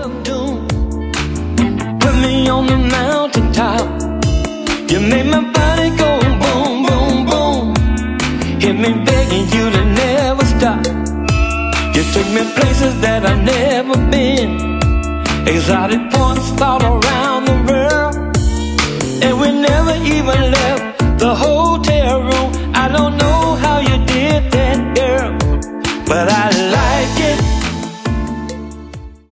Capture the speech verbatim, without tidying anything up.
of doom. Put me on the mountaintop. You made my body go boom, boom, boom. Hit me begging you to never stop. You took me places that I've never been, exotic points all around the world. And we never even left the hotel room. I don't know